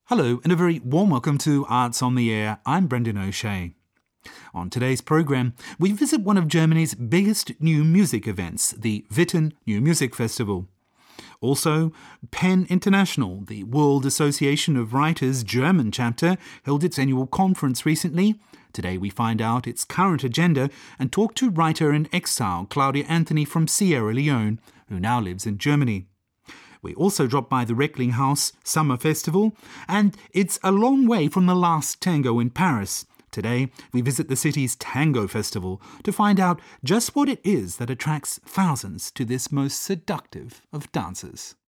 Hello and a very warm welcome to Arts on the Air. I'm Brendan O'Shea. On today's programme, we visit one of Germany's biggest new music events, the Witten New Music Festival. Also, PEN International, the World Association of Writers German chapter, held its annual conference recently. Today we find out its current agenda and talk to writer in exile Claudia Anthony from Sierra Leone, who now lives in Germany. We also drop by the Recklinghausen Summer Festival, and it's a long way from the last tango in Paris. Today, we visit the city's Tango Festival to find out just what it is that attracts thousands to this most seductive of dances.